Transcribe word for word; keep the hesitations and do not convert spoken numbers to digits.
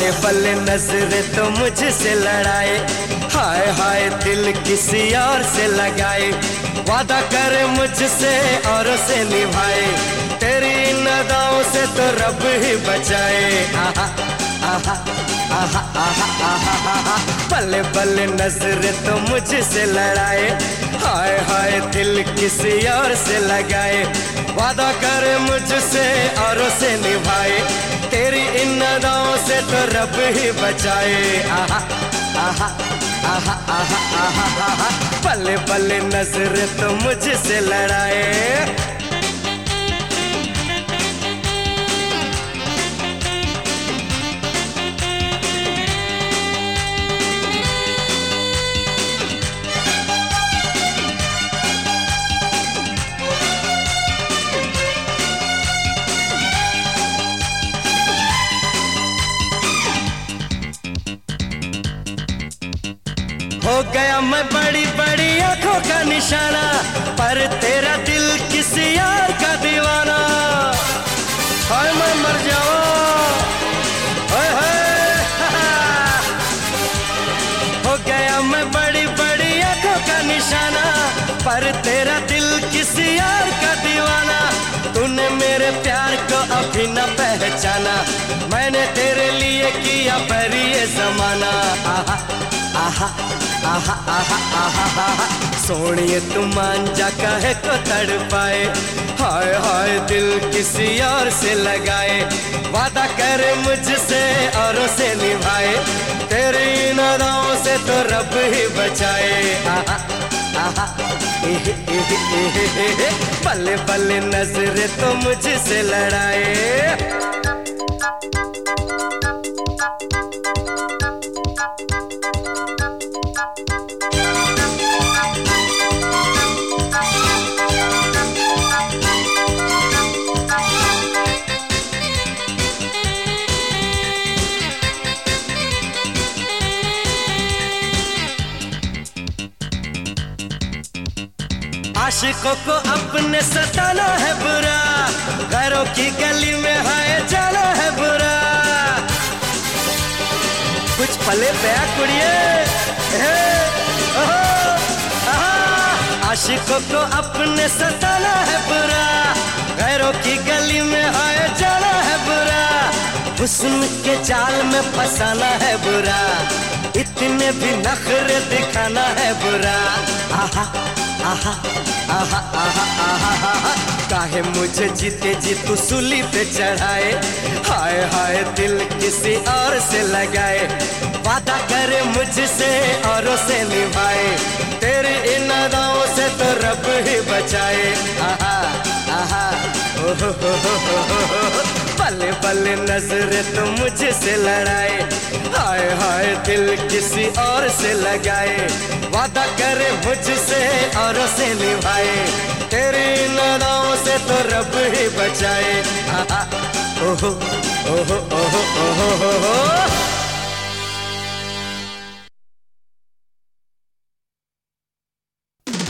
पले पले नजरे तो मुझसे लड़ाए, हाय हाय दिल किसी और से लगाए, वादा करे मुझसे और से निभाए, तेरी इन अदाओं से तो रब ही बचाए। आहा आहा आहा आहा आहा आहा, पले पले नजरे तो मुझसे लड़ाए, हाय हाय दिल किसी और से लगाए, वादा करे मुझसे और से निभाए, तेरी इन अदाओं से तो रब ही बचाए। आहा आहा आहा आहा आहा आहा, पले पले नजरे तो मुझसे लड़ाए। हो गया मैं बड़ी बड़ी आंखों का निशाना, पर तेरा दिल किसी यार का दीवाना। हाय मैं मर जाऊं, हाय हाय हो गया मैं बड़ी बड़ी आंखों का निशाना, पर तेरा दिल किसी यार का दीवाना। तूने मेरे प्यार को अभी न पहचाना, मैंने तेरे लिए किया परी ये जमाना। आहा आहा आहा आहा आहा आहा, सोनिए तू मान जा काहे को तड़पाए, हाय हाय दिल किसी और से लगाए, वादा करे मुझसे और से निभाए, तेरी इन अदाओं से तो रब ही बचाए। आहा आहा एहे एहे एहे एहे, पले पले नजरे तो मुझसे लड़ाए। आशिकों को अपने सताना है बुरा, घरों की गली में हाय जाना है बुरा। कुछ पले बया कुड़िए, आशिकों को अपने सताना है बुरा, घरों की गली में हाय जाना है बुरा। हुस्न के जाल में फंसाना है बुरा, इतने भी नखरे दिखाना है बुरा। आहा आहा आहा आहा आहा आहा, काहे मुझे जीते जी तू सूली पे चढ़ाए, हाय हाय दिल किसी और से लगाए, वादा करे मुझसे और से निभाए, तेरी इन अदाओं से तो रब ही बचाए। आहा आहा ओहो हो हो हो हो, पले पले नजरे तो मुझसे लड़ाए, हाय हाय दिल किसी और से लगाए, वादा करे मुझसे और से निभाए, तेरी इन अदाओं से तो रब ही बचाए। आहा ओहो ओहो ओहो ओहो ओहो।